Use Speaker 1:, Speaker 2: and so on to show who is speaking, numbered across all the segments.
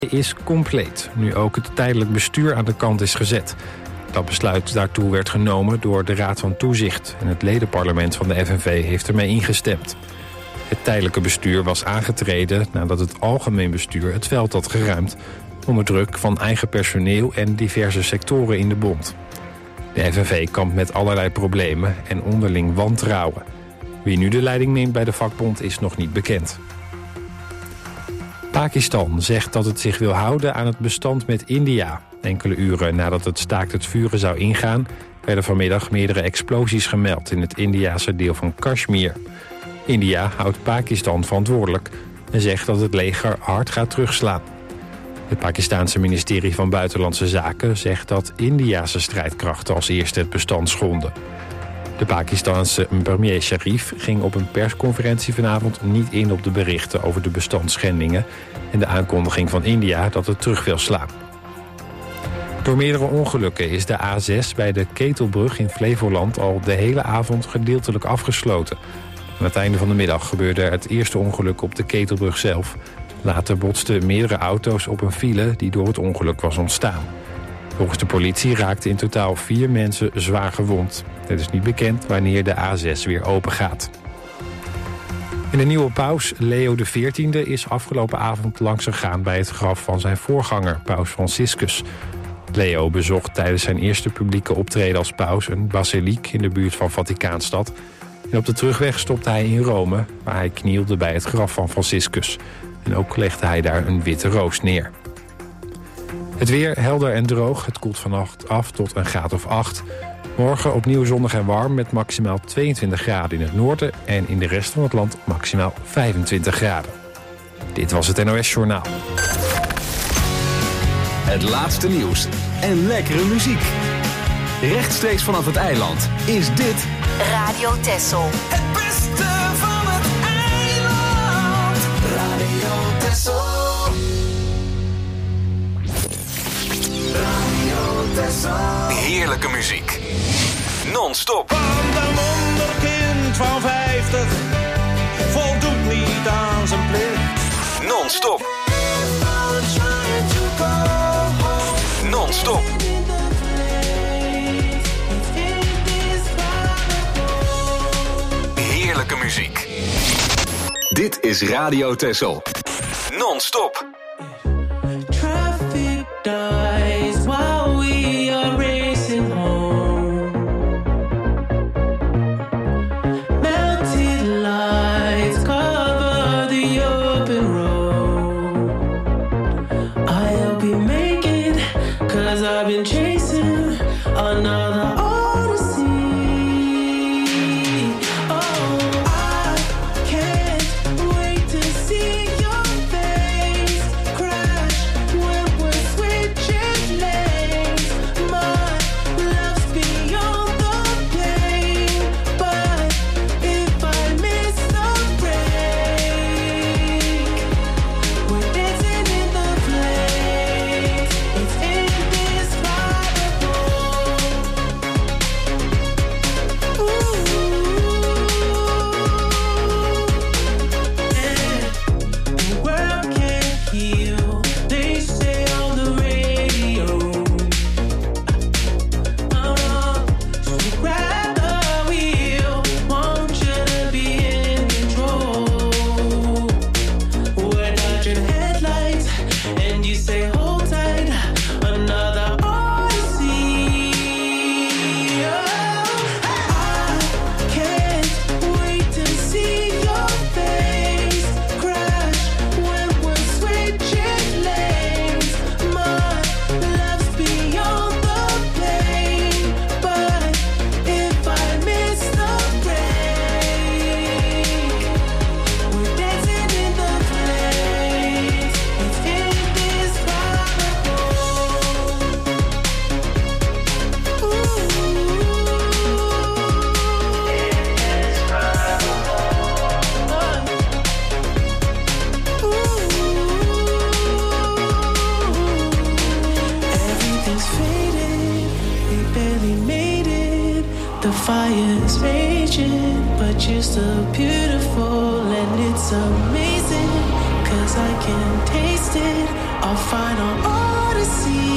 Speaker 1: is compleet, nu ook het tijdelijk bestuur aan de kant is gezet. Dat besluit daartoe werd genomen door de Raad van Toezicht en het ledenparlement van de FNV heeft ermee ingestemd. Het tijdelijke bestuur was aangetreden nadat het algemeen bestuur het veld had geruimd onder druk van eigen personeel en diverse sectoren in de bond. De FNV kampt met allerlei problemen en onderling wantrouwen. Wie nu de leiding neemt bij de vakbond is nog niet bekend. Pakistan zegt dat het zich wil houden aan het bestand met India. Enkele uren nadat het staakt het vuren zou ingaan, werden vanmiddag meerdere explosies gemeld in het Indiase deel van Kashmir. India houdt Pakistan verantwoordelijk en zegt dat het leger hard gaat terugslaan. Het Pakistaanse ministerie van Buitenlandse Zaken zegt dat Indiase strijdkrachten als eerste het bestand schonden. De Pakistanse premier Sharif ging op een persconferentie vanavond niet in op de berichten over de bestandsschendingen en de aankondiging van India dat het terug wil slaan. Door meerdere ongelukken is de A6 bij de Ketelbrug in Flevoland al de hele avond gedeeltelijk afgesloten. Aan het einde van de middag gebeurde het eerste ongeluk op de Ketelbrug zelf. Later botsten meerdere auto's op een file die door het ongeluk was ontstaan. Volgens de politie raakten in totaal 4 mensen zwaar gewond. Het is niet bekend wanneer de A6 weer open gaat. En de nieuwe paus, Leo XIV, is afgelopen avond langs gegaan bij het graf van zijn voorganger, paus Franciscus. Leo bezocht tijdens zijn eerste publieke optreden als paus een basiliek in de buurt van Vaticaanstad. En op de terugweg stopte hij in Rome, waar hij knielde bij het graf van Franciscus. En ook legde hij daar een witte roos neer. Het weer helder en droog. Het koelt vannacht af tot een graad of 8. Morgen opnieuw zonnig en warm met maximaal 22 graden in het noorden en in de rest van het land maximaal 25 graden. Dit was het NOS Journaal.
Speaker 2: Het laatste nieuws en lekkere muziek. Rechtstreeks vanaf het eiland is dit
Speaker 3: Radio Texel.
Speaker 4: Het beste van het eiland. Radio Texel. Radio Texel.
Speaker 2: heerlijke muziek. Non-stop.
Speaker 5: Want een wonderkind van 50 voldoet niet aan zijn plicht.
Speaker 2: Non-stop. Non-stop. Heerlijke muziek. Dit is Radio Texel. Non-stop.
Speaker 6: Traffic dies while we are racing home. Melted lights cover the open road. I'll be making, 'cause I've been chasing another odyssey. Oh, I can't wait to see your face crash when we're switching lanes. My love's beyond the pain, but if I miss the break, we're dancing in the flames. It's indescribable. The world can't heal, they say on the radio. So grab the wheel, want you to be in control. We're dodging headlights, and you say hold tight, another odyssey. I can't wait to see your face crash when we're switching lanes. My love's beyond the pain, but if I miss the break, we're dancing in the flames. It's indescribable. Everything's faded, we barely made it. The fire's raging, but you're still beautiful, and it's amazing, 'cause I can taste it our final odyssey.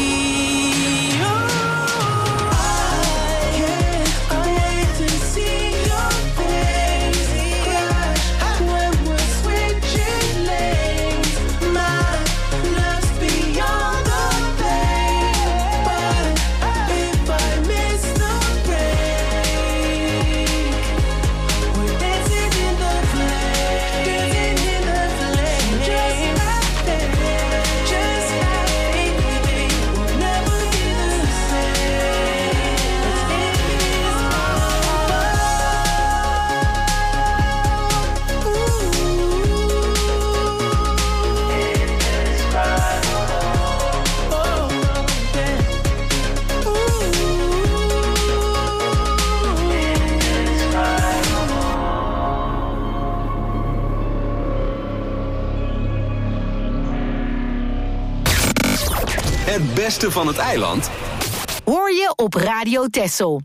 Speaker 2: Het beste van het eiland
Speaker 3: hoor je op Radio Texel.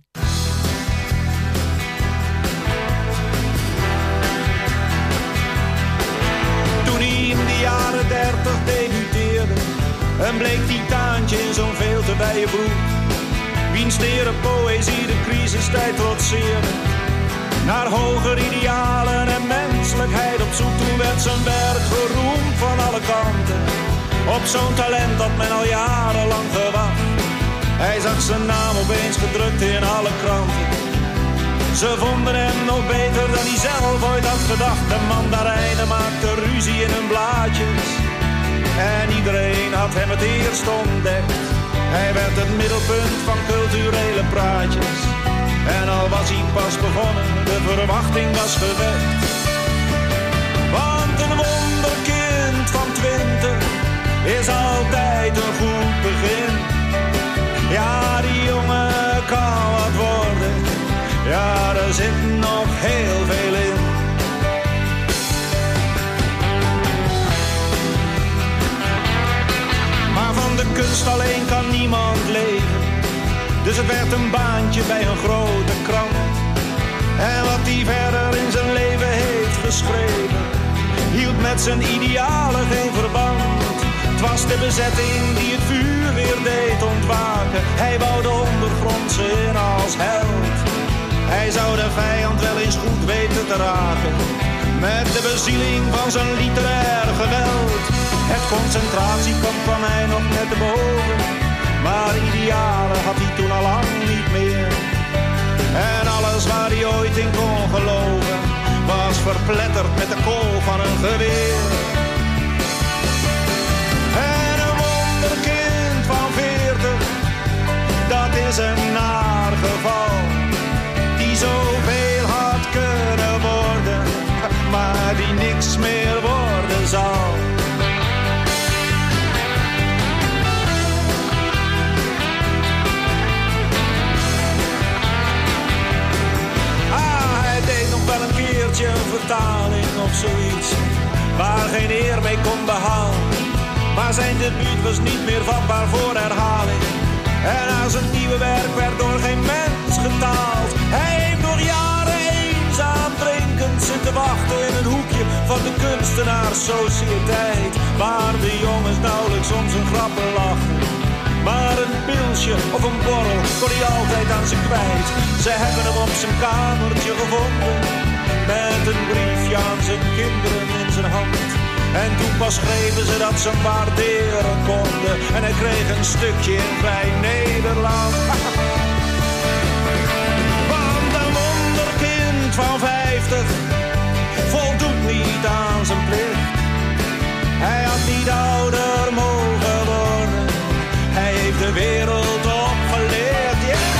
Speaker 5: Toen hij in de jaren 30 debuteerde, een bleek titaantje in zo'n veel te wijde broek. Wiens tere poëzie de crisistijd trotseerde. Naar hoger idealen en menselijkheid op zoek. Toen werd zijn werk geroemd van alle kanten. Op zo'n talent dat men al jarenlang gewacht. Hij zag zijn naam opeens gedrukt in alle kranten. Ze vonden hem nog beter dan hij zelf ooit had gedacht. De mandarijnen maakten ruzie in hun blaadjes. En iedereen had hem het eerst ontdekt. Hij werd het middelpunt van culturele praatjes. En al was hij pas begonnen, de verwachting was gewekt. Want een wonderkind van 20 is altijd een goed begin. Ja, die jongen kan wat worden. Ja, er zit nog heel veel in. Maar van de kunst alleen kan niemand leven. Dus het werd een baantje bij een grote krant. En wat hij verder in zijn leven heeft geschreven, hield met zijn idealen geen verband. Het was de bezetting die het vuur weer deed ontwaken. Hij wou de ondergrondse in als held. Hij zou de vijand wel eens goed weten te raken. Met de bezieling van zijn literair geweld. Het concentratiekamp kwam hij nog net te boven. Maar idealen had hij toen al lang niet meer. En alles waar hij ooit in kon geloven, was verpletterd met de kool van een geweer. En een wonderkind van 40, dat is een naar geval. Die zoveel had kunnen worden, maar die niks meer worden zal. Wel een keertje een vertaling of zoiets, waar geen eer mee kon behalen. Maar zijn debuut was niet meer vatbaar voor herhaling. En aan zijn nieuwe werk werd door geen mens getaald. Hij heeft nog jaren eenzaam drinkend zitten wachten in een hoekje van de kunstenaarssociëteit, waar de jongens nauwelijks om zijn grappen lachen. Maar een pilsje of een borrel kon hij altijd aan ze kwijt. Ze hebben hem op zijn kamertje gevonden, met een briefje aan zijn kinderen in zijn hand. En toen pas schreven ze dat ze hem waarderen konden. En hij kreeg een stukje in Vrij Nederland. Want een wonderkind van 50 voldoet niet aan zijn plicht. Hij had niet ouder mogen worden. Hij heeft de wereld opgeleerd, yeah.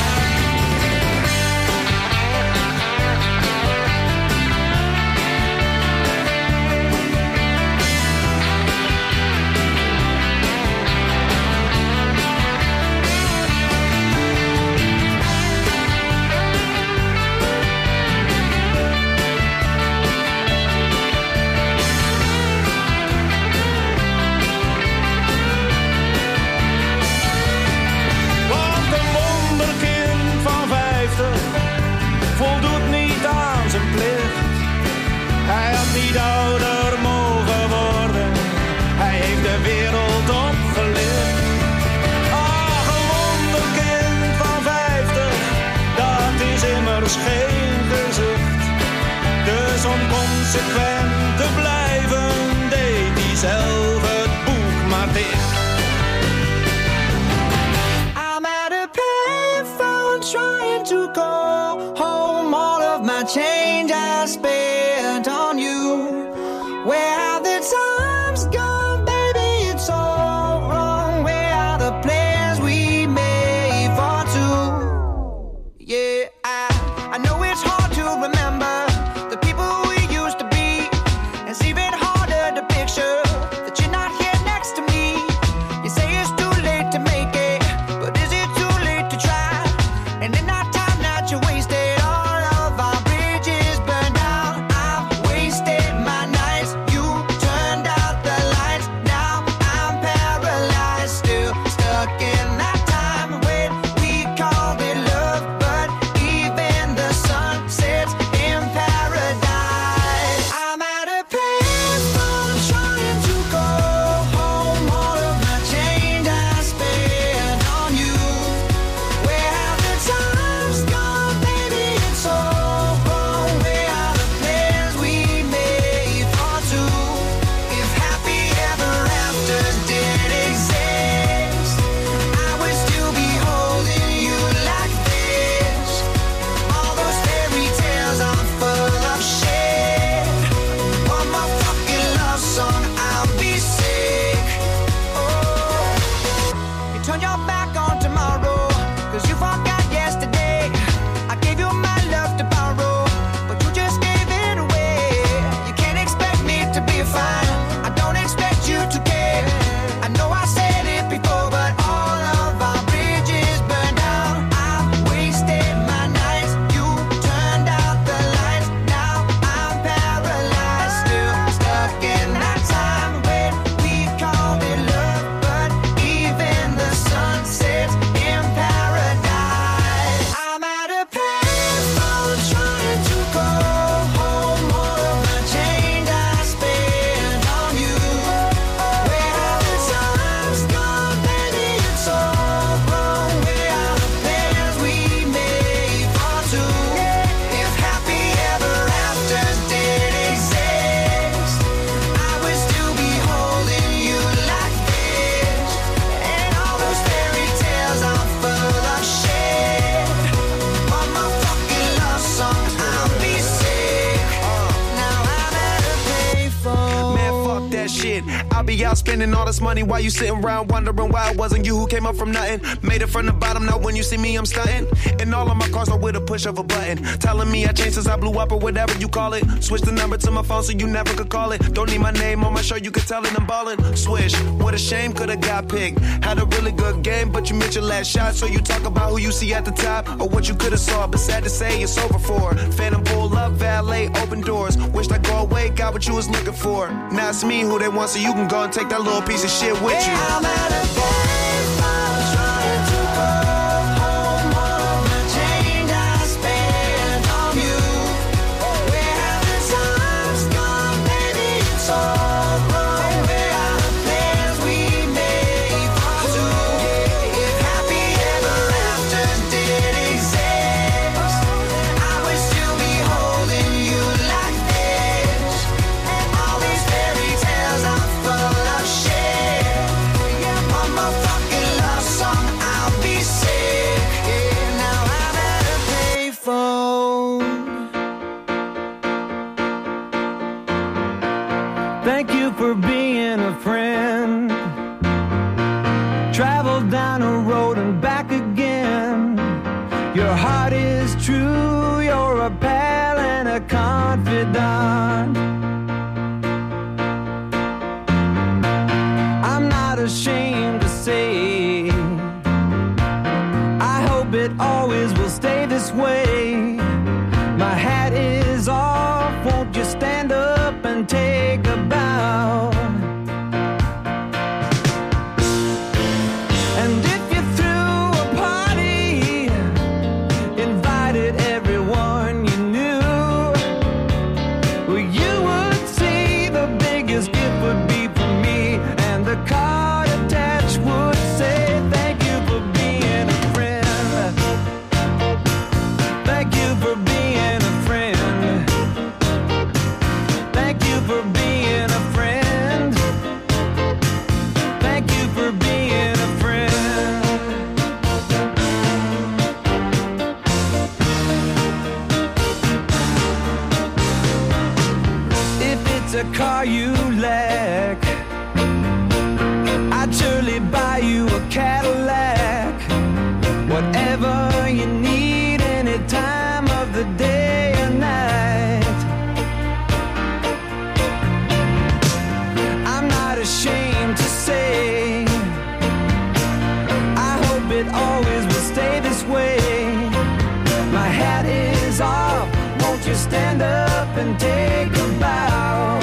Speaker 7: spending all this money while you sitting around wondering why it wasn't you who came up from nothing. Made it from the bottom, now when you see me, I'm stunting. And all of my cars are with a push of a button. Telling me I changed since I blew up or whatever you call it. Switch the number to my phone so you never could call it. Don't need my name on my show, you could tell it I'm ballin'. Swish, what a shame, could've got picked. Had a really good game, but you missed your last shot. So you talk about who you see at the top or what you could've saw. But sad to say, it's over for. Phantom pull up, valet, open doors. Wished I go away, got what you was looking for. Now it's me who they want, so you can go and take that little piece of shit with you.
Speaker 4: I'm at a baseball trying to go home. All the change I spent on you. Where have the times gone, baby? It's all wrong. Where are the plans we made for two? If happy ever after did exist, I would still be holding you like this. All these fairy tales are full of shit. One more fucking love song, I'll be sick. Now I'm at a payphone.
Speaker 5: Thank you for being a friend. Travel down a road and back again. Your heart is true, you're a pal and a confidant. I'm not ashamed to say, I hope it always will stay this way. My hat is off, won't you stand up and take a bow? And if you threw a party, invited everyone you knew, well, you would see the biggest gift would be for me, and the card attached would say, thank you for being a friend. Thank you for being a friend. Thank you for being a friend. Thank you for being a friend. If it's a car you lack, I'd surely buy you a Cadillac. Whatever you need, any time of the day or night. I'm not ashamed to say, I hope it always will stay this way. My hat is off, won't you stand up and take a bow?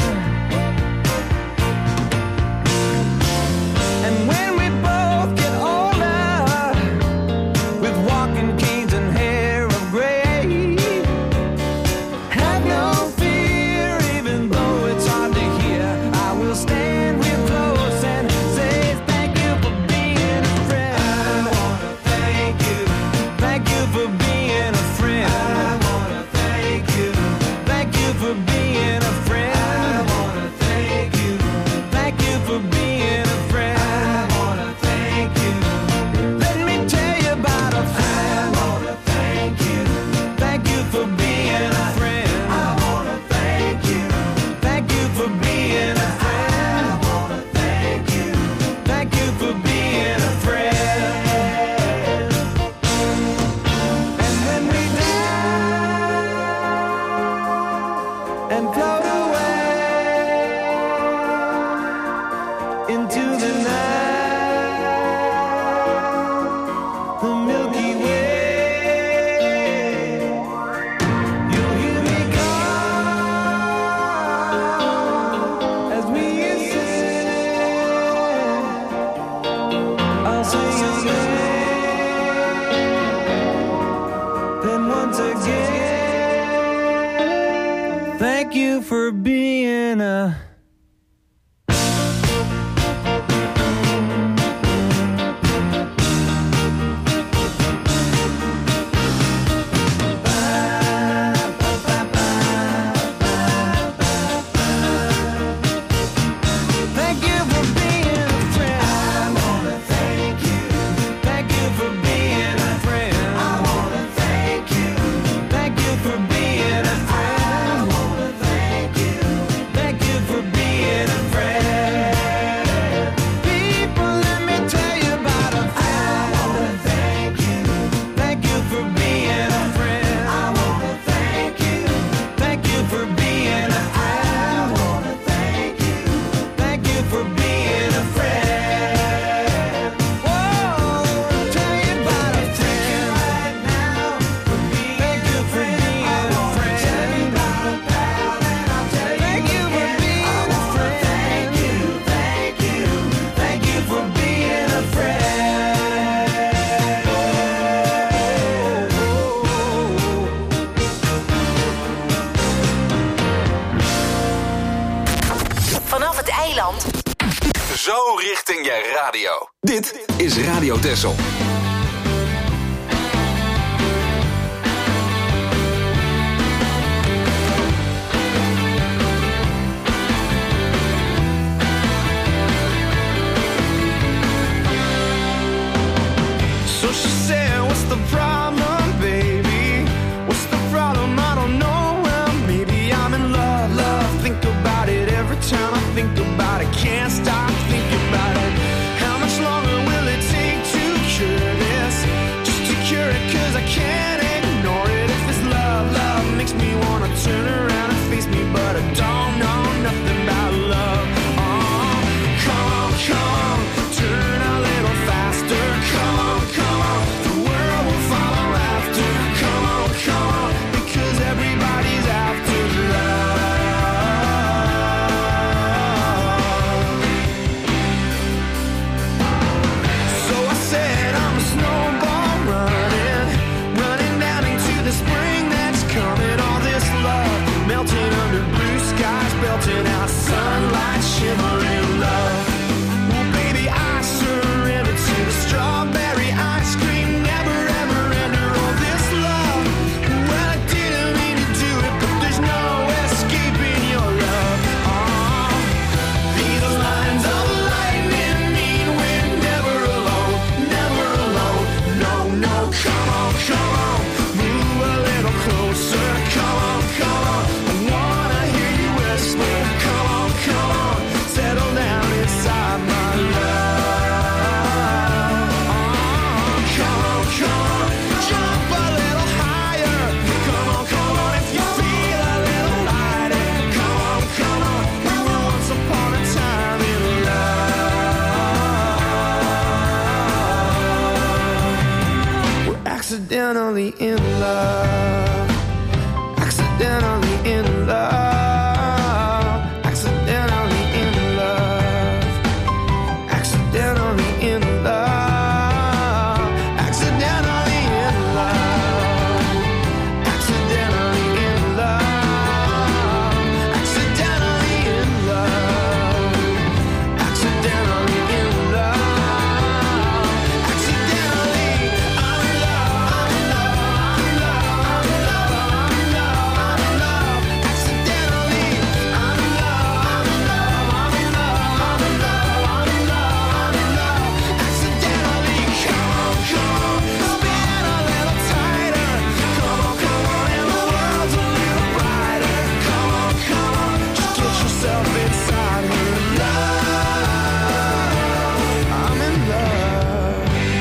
Speaker 5: And when we both get older, with walking canes and hair of gray, have no fear, even though it's hard to hear. I will stand real close and say thank you for being a friend. I wanna thank you. Thank you for being a friend. I wanna thank you. Thank you for being a friend. I wanna thank you. Thank you for being a friend. I wanna thank you. Let me tell you about a friend. I wanna thank you. Thank you for being a friend. I wanna thank you. Thank you for being a friend. I wanna thank you. Thank you for being a friend. And when we die and float away into the night, the Milky Way, you'll hear me call as we ascend. I'll sing your name, then once again, thank you for being a Thank you for being a friend. I wanna thank you. Thank you for being a friend. I wanna thank you. Thank you for being a friend. I wanna thank you. Thank you for
Speaker 2: jij radio. Dit is Radio Texel.
Speaker 5: So she said, what's the problem, baby? What's the problem? I don't know. Well, maybe I'm in love, love. Think about it every time I think about it. Can't stop thinking about it. How much longer will it take to cure this? Just to cure it, cause I can't ignore it. If this love, love makes me wanna turn around and face me, but I don't know nothing about love. Oh, come on, turn a little faster. Come on, the world will follow after. Come on, because everybody's after love. So I said I'm a snowball running down into the spring that's coming. All this love melting under blue skies, belting out sunlight, shivering love. Well, baby, I surrender to the strawberry ice cream, never ever enter all this love. Well, I didn't mean to do it, but there's no escaping your love. Oh, these lines of lightning mean we're never alone, never alone. No, come on, move a little closer. Come on, I wanna hear you whisper. Come on, settle down inside my love. Oh, come on, jump a little higher. Come on, if you feel a little lighter. Come on, we were once upon a time in love. We're accidentally in love. Accidentally in love. Accidentally in love. Accidentally in love. Accidentally in love. Accidentally in love. Accidentally in love. Accidentally in love. Accidentally, I'm in love. Accidentally, I'm in love. Accidentally, come on, spin a little tighter. Come on, and the world's a little brighter. Come on, just get yourself inside her love. I'm in love.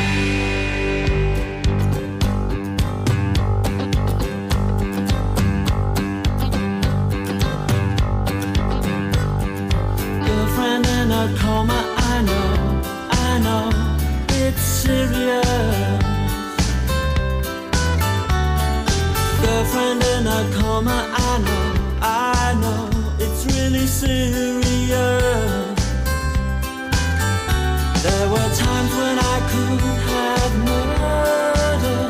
Speaker 5: Girlfriend in a coma, I know, it's serious. Girlfriend in a coma, I know, it's really serious. There were times when I could have murdered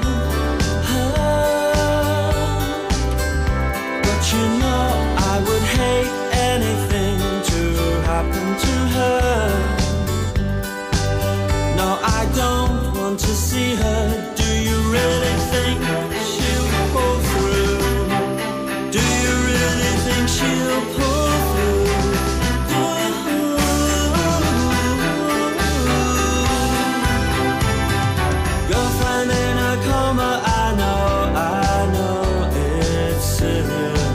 Speaker 5: her, but you know I would hate anything to happen to her. No, I don't want to see her. Do you really think she'll pull through? Do you really think she'll pull through? Girlfriend in a coma, I know it's serious.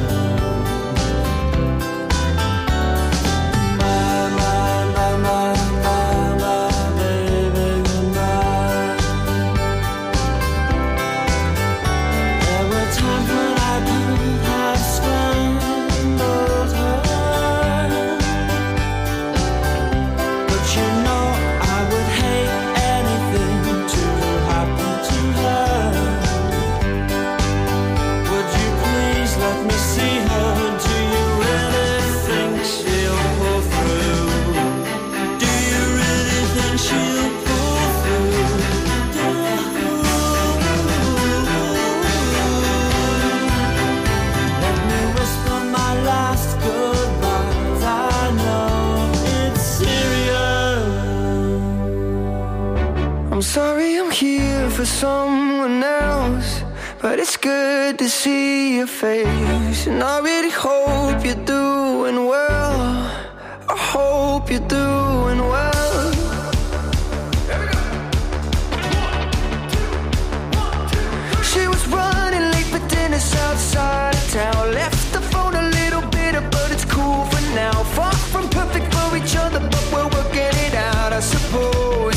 Speaker 5: My baby, goodbye.
Speaker 8: I'm sorry I'm here for someone else, but it's good to see your face. And I really hope you're doing well. I hope you're doing well. She was running late for dinner outside of town. Left the phone a little bitter, but it's cool for now. Far from perfect for each other, but we're working it out, I suppose.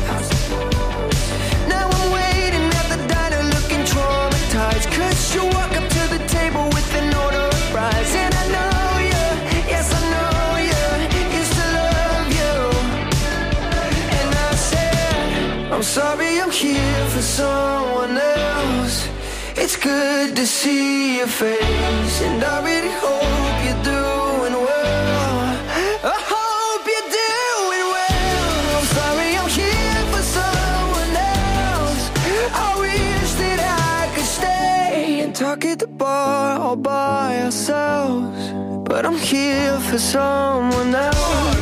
Speaker 8: Now I'm waiting at the diner looking traumatized, 'cause you walk up to the table with an order of fries. And I know you, yes I know you, used to love you. And I said, I'm sorry I'm here for someone else. It's good to see your face, and I really hope you're doing well. I hope you're doing well. I'm sorry I'm here for someone else. I wish that I could stay and talk at the bar all by ourselves, but I'm here for someone else.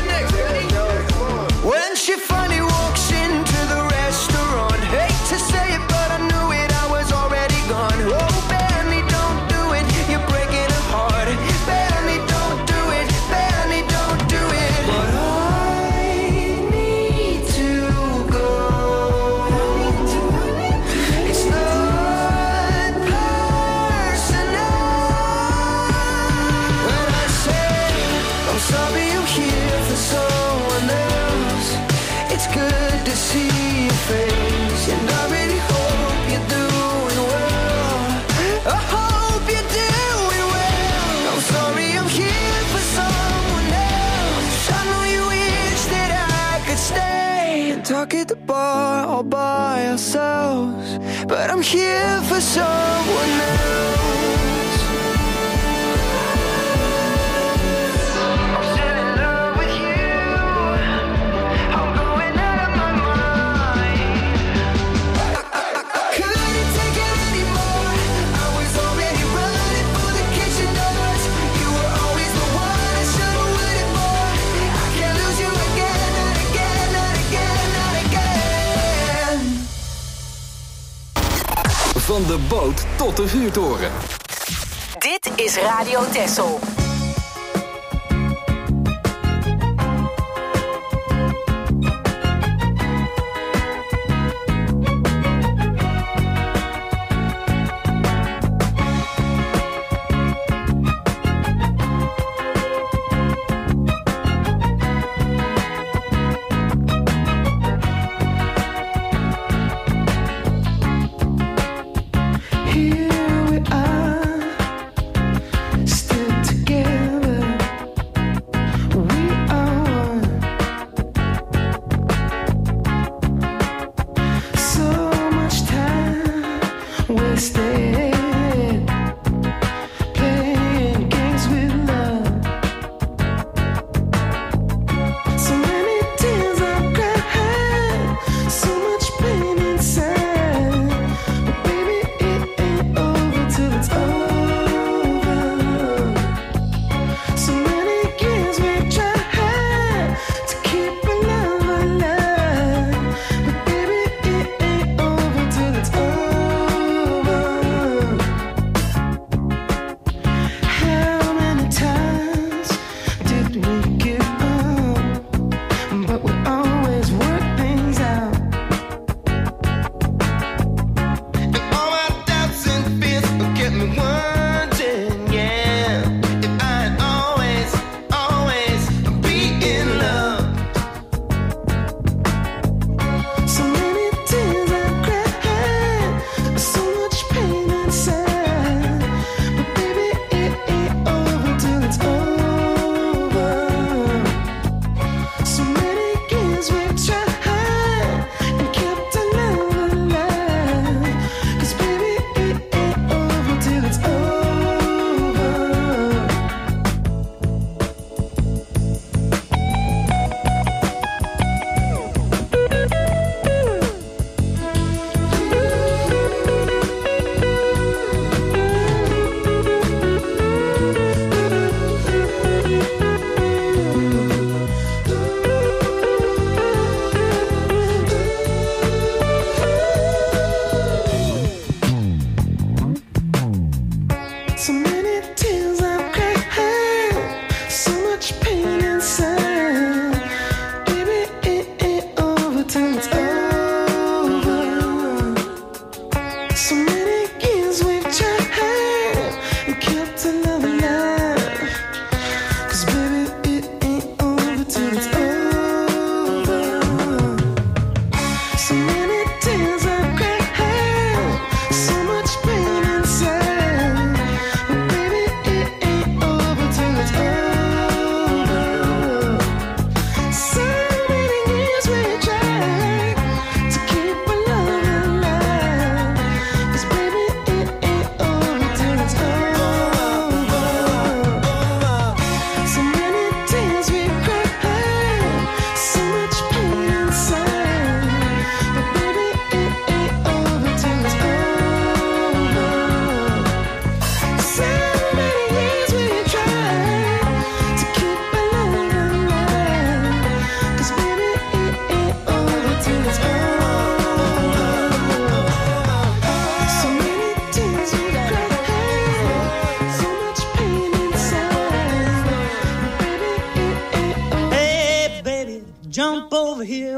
Speaker 8: When she finally walks into the restaurant, hate to say it, but I knew it, I was already gone. Oh, Benny, don't do it, you're breaking her heart. Benny, don't do it, Benny, don't do it. But I need to go. It's not personal. When I say I'm sorry I'm here for someone else, it's good to see your face, and I really hope you're doing well. I hope you're doing well. I'm sorry I'm here for someone else. I know you wish that I could stay and talk at the bar all by ourselves, but I'm here for someone else. I'm still in love with you. I'm going out of my mind. I couldn't take it anymore. I was already running for the kitchen doors. You were always the one I should've waited for. I can't lose you again, not again, not again, not again.
Speaker 2: Van de boot tot de vuurtoren.
Speaker 3: Dit is Radio Texel.
Speaker 8: Here we are, still together.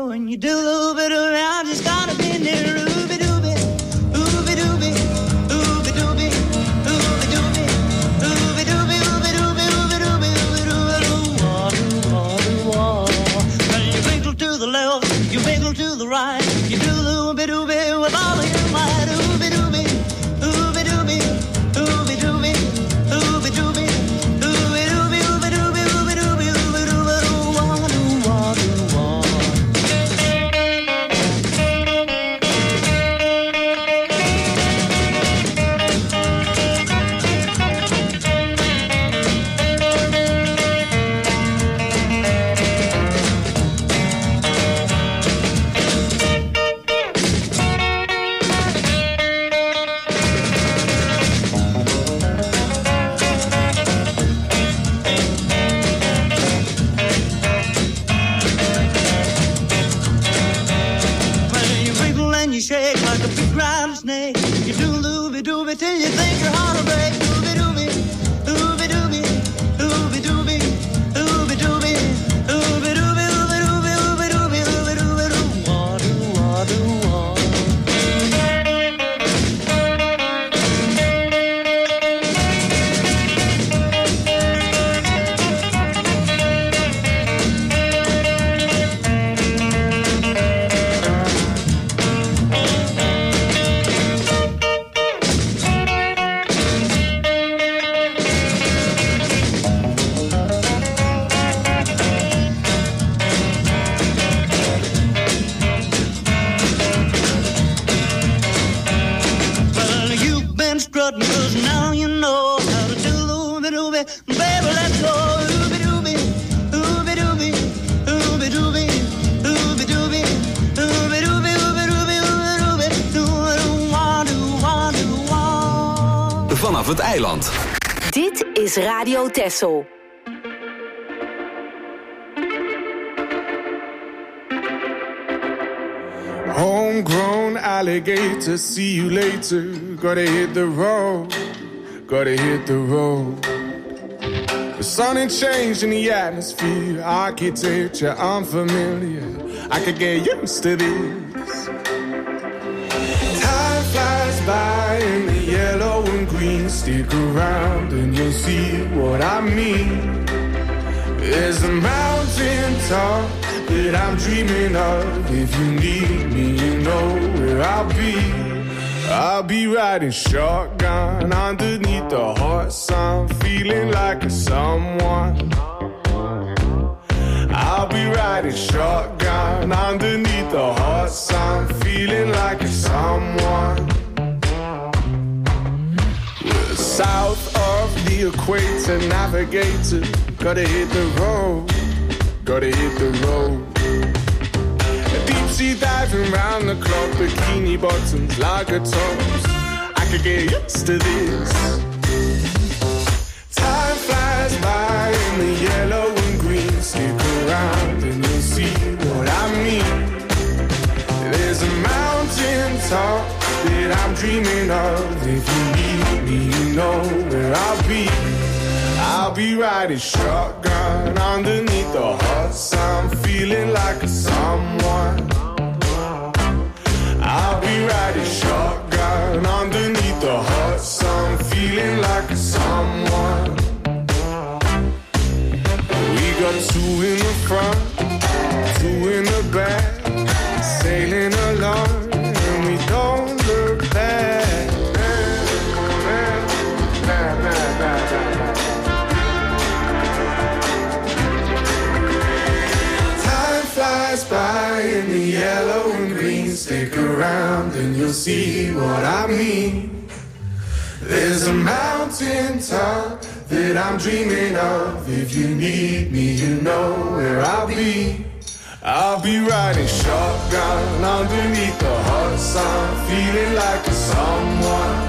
Speaker 9: go and you do a little bit around, it's gotta be near ooby dooby, ooby dooby, ooby dooby, ooby dooby, ooby dooby, ooby dooby, ooby dooby, ooby dooby, well, you wiggle to the left, you wiggle to the right, you do a little bit dooby with all of your might, ooby dooby, ooby dooby, ooby dooby, ooby dooby. Shake like a big round snake. You do looby dooby till you think your heart will break. Ooby dooby, ooby dooby, ooby dooby, ooby dooby, ooby dooby, ooby dooby, ooby dooby, ooby dooby, cause now you know how to do ooby dooby. Baby, let's go ooby dooby, ooby dooby, ooby dooby, ooby dooby, ooby dooby, ooby dooby, ooby dooby,
Speaker 2: Vanaf het eiland.
Speaker 3: Dit is Radio Texel.
Speaker 10: Homegrown alligator, see you later. Gotta hit the road, gotta hit the road. The sun ain't changed in the atmosphere, architecture unfamiliar. I could get used to this. Time flies by in the yellow and green. Stick around and you'll see what I mean. There's a mountain top that I'm dreaming of. If you need me, you know where I'll be. I'll be riding shotgun underneath the hot sun, feeling like a someone. I'll be riding shotgun underneath the hot sun, feeling like a someone. We're south of the equator, navigator, gotta hit the road, gotta hit the road. Deep sea diving round the clock, bikini bottoms, lager tops. I could get used to this. Time flies by in the yellow and green. Stick around and you'll see what I mean. There's a mountain top that I'm dreaming of. If you need me, you know where I'll be. I'll be riding shotgun underneath the hot sun, feeling like a someone. I'll be riding shotgun underneath the hot sun, feeling like a someone. We got two in the front, two in the back, sailing along, and we don't look back. Flies by in the yellow and green. Stick around and you'll see what I mean. There's a mountain top that I'm dreaming of. If you need me, you know where I'll be. I'll be riding shotgun underneath the hot sun, feeling like a someone.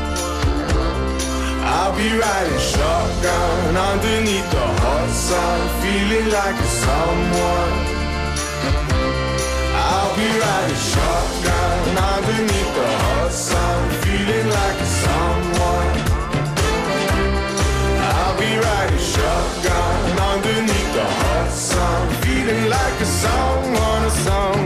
Speaker 10: I'll be riding shotgun underneath the hot sun, feeling like a someone. I'll be riding shotgun underneath the hot sun, feeling like a someone. I'll be riding shotgun underneath the hot sun, feeling like a someone, a someone.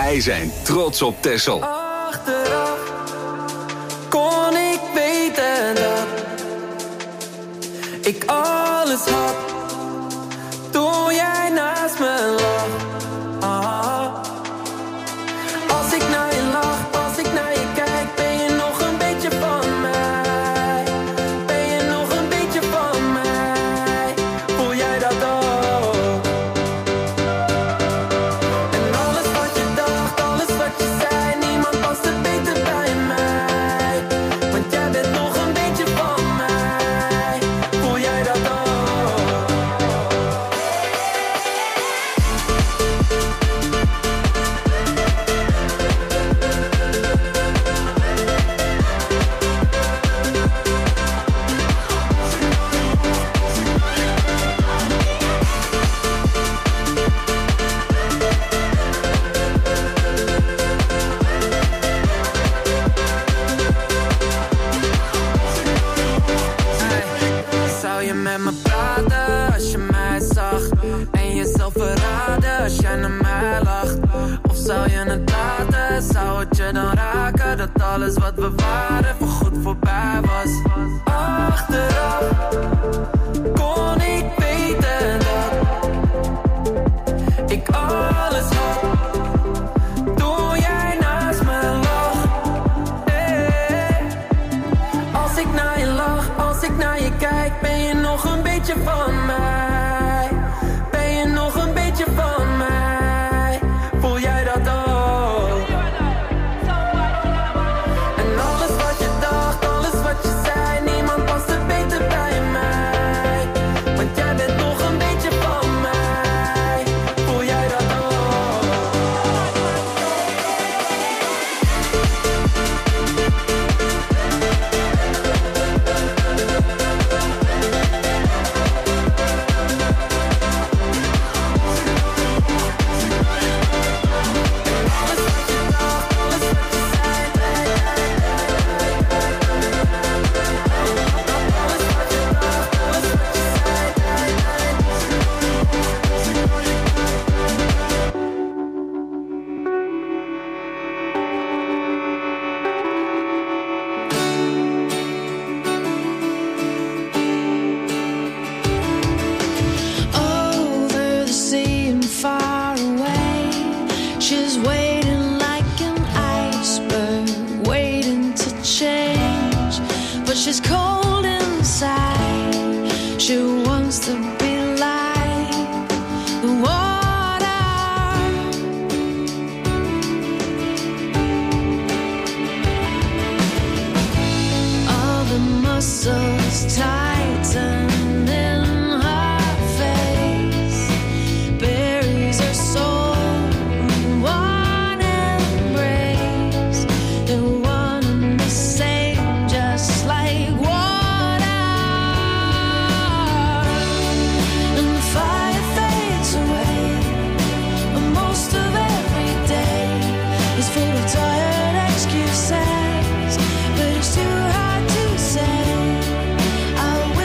Speaker 2: Wij zijn trots op Texel.
Speaker 8: Achteraf kon ik weten dat ik alles had toen jij naast me lag. Als ik naar je lach, als ik naar je kijk, ben je nog een beetje van mij? Ben je nog een beetje van mij? Voel jij dat ook? En alles wat je dacht, alles wat je zei, niemand past er beter bij mij. Want jij bent nog een beetje van mij. Voel jij dat ook? Zou je met me praten als je mij zag? En jezelf verraden als jij naar mij lacht? Of zou je het laten? Zou het je dan raken dat alles wat we waren voorgoed voorbij was? Achteraf kon ik weten dat ik alles had toen jij naast me lag. Als ik naar je lach, als ik naar je kijk, ben je nog een beetje van mij? Ben je nog een beetje van mij? Voel jij dat ook? En alles wat je dacht, alles wat je zei, niemand past er beter bij mij. Want jij bent nog een beetje van mij. Voel jij dat ook?
Speaker 6: Over the sea and far away, she's waiting like an iceberg, waiting to change. But she's cold inside. She wants to be like the water. All the muscles tighten in her face, buries her soul in one embrace. They're one and the same, just like water. And the fire fades away, but most of every day is full of tired excuses. But it's too hard to say I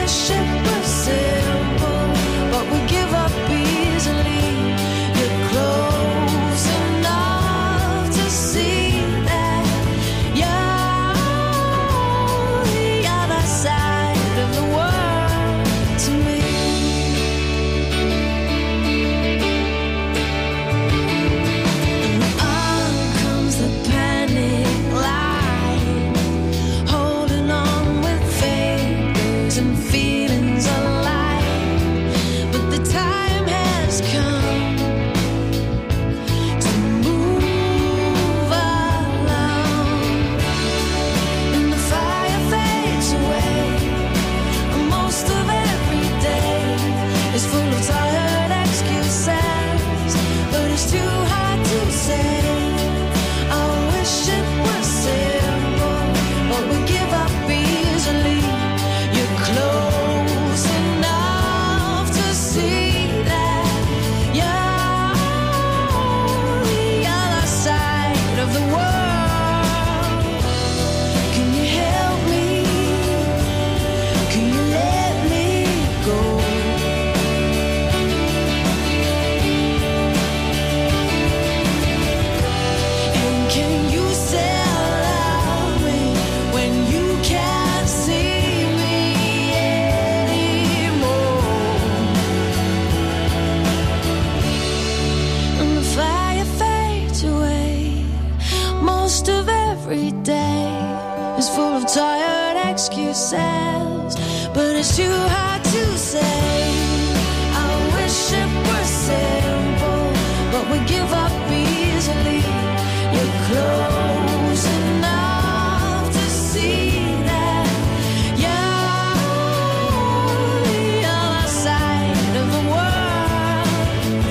Speaker 6: tired excuses, but it's too hard to say. I wish it were simple, but we give up easily. You're close enough to see that you're the other side of the world.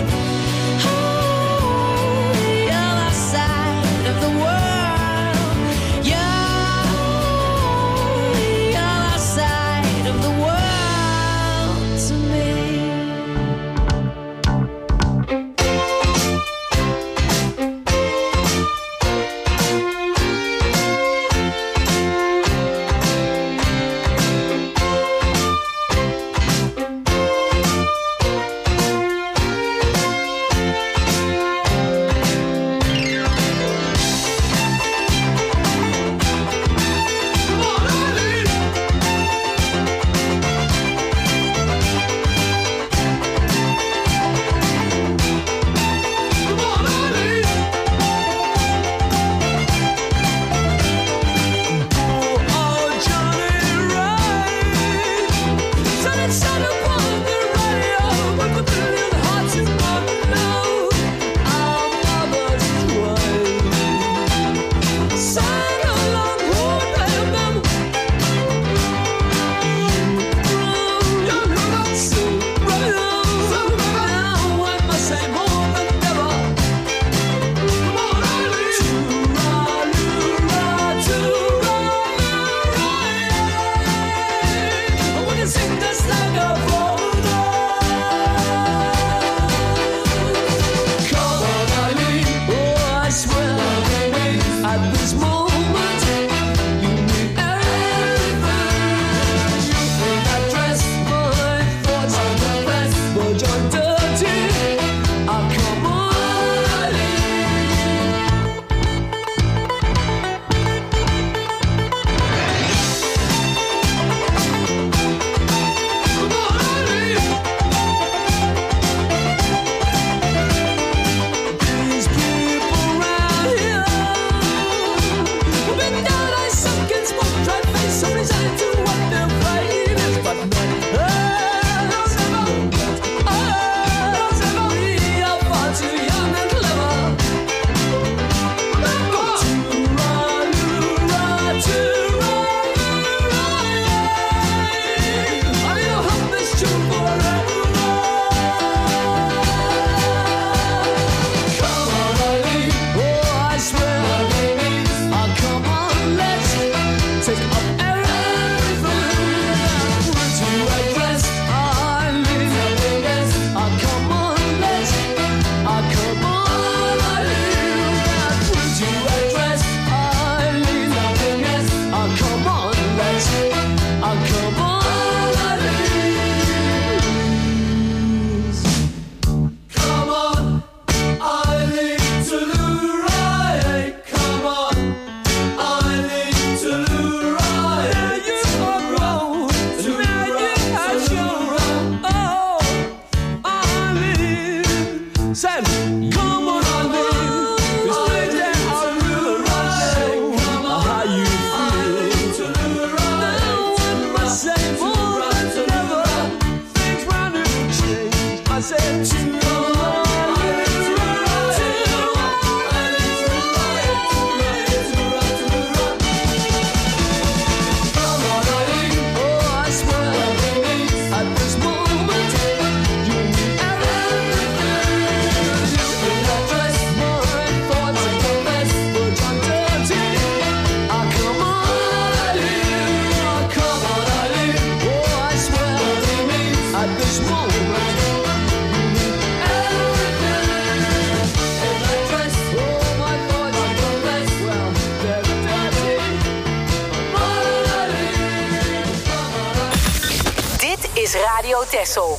Speaker 6: Oh, the other side of the world. You're the other side of the world to me.
Speaker 3: Radio Texel.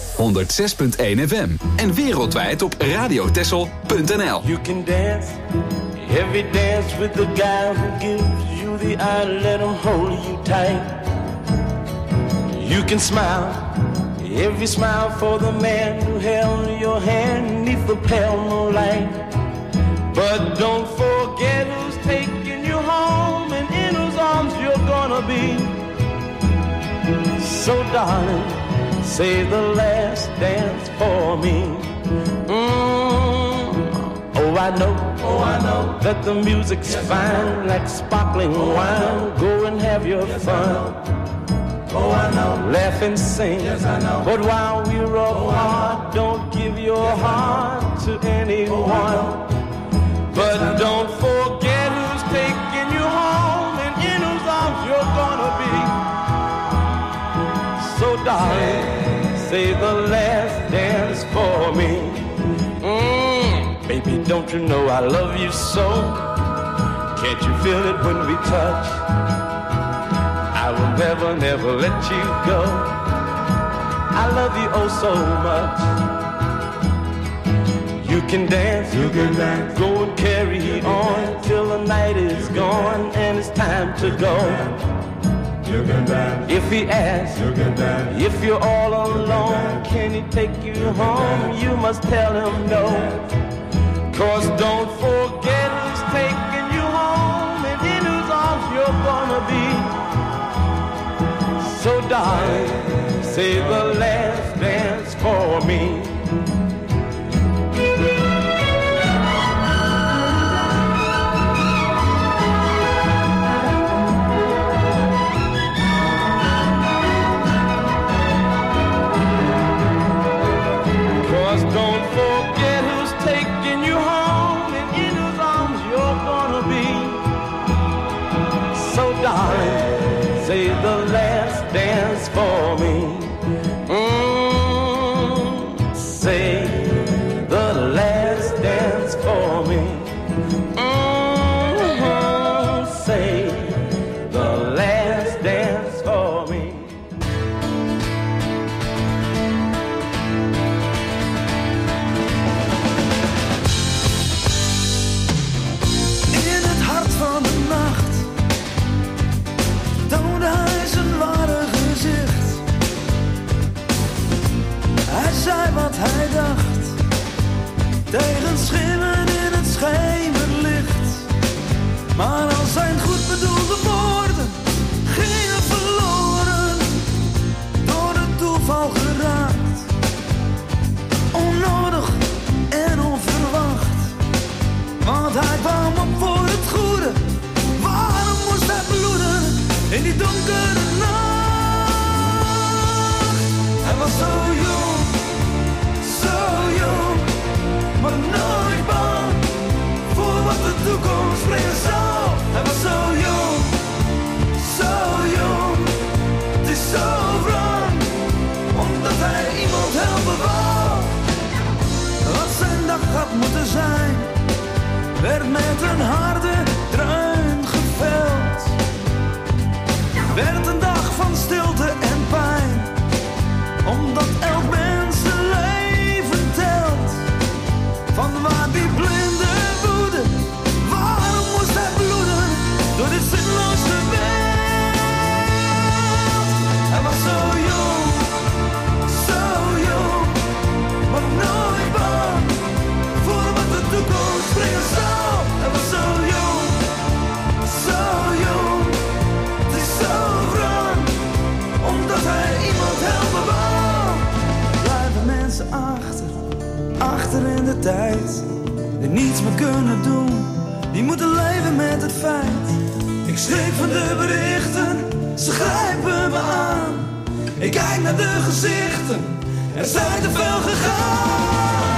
Speaker 2: 106.1 FM. En wereldwijd op radiotexel.nl.
Speaker 5: You can dance, every dance with the guy who gives you the eye, let him hold you tight. You can smile, every smile for the man who held your hand neath the pale moonlight. But don't forget who's taking you home and in whose arms
Speaker 11: arms you're gonna be. So darling, save the last dance for me. Oh, I know that the music's fine, like sparkling wine. Go and have your fun. Oh, I know. Laugh and sing. Yes, I know. But while we're apart, don't give your heart to anyone. But don't forget who's taking you home and in whose arms you're gonna be. So darling, save the last dance for me. Baby, don't you know I love you so? Can't you feel it when we touch? I will never, never let you go. I love you oh so much. You can dance, go and carry on till the night is gone and it's time to go. You can dance. If he asks, you can dance. If you're all alone, can he take you home? You must tell him no. 'Cause don't forget who's taking you home and in whose arms you're gonna be. So darling, save the last dance for me. Don't forget who's taking you home and in whose arms you're gonna be. So darling, save the last dance for me. Save the last dance for me. Save the last dance for me.
Speaker 8: Van de nacht toonde hij zijn ware gezicht. Hij zei wat hij dacht, tegen schimmen in het schemerlicht. Maar al zijn goed bedoelde woorden gingen verloren, door het toeval geraakt. Onnodig en onverwacht, want hij kwam op voor het goede. Waarom moest hij bloeden in die donkere nacht? Hij was zo jong, maar nooit bang voor wat de toekomst brengen zou. Hij was zo jong, het is zo wrang, omdat hij iemand helpen wou. Wat zijn dag had moeten zijn, werd met een harde dreun geveld. Werd een dag van stilte en pijn, omdat elk mens zijn leven telt. Van waar die blinde woede, waarom moest hij bloeden door dit zinloze wereld? Hij was zo jong, maar nooit bang voor wat de toekomst brengen zou. Hij was zo jong, het is zo wrang, omdat hij iemand helpen wou. Blijven mensen achter in de tijd, die niets meer kunnen doen, die moeten leven met het feit. Ik schrik van de berichten, ze grijpen me aan. Ik kijk naar de gezichten, er zijn te veel gegaan.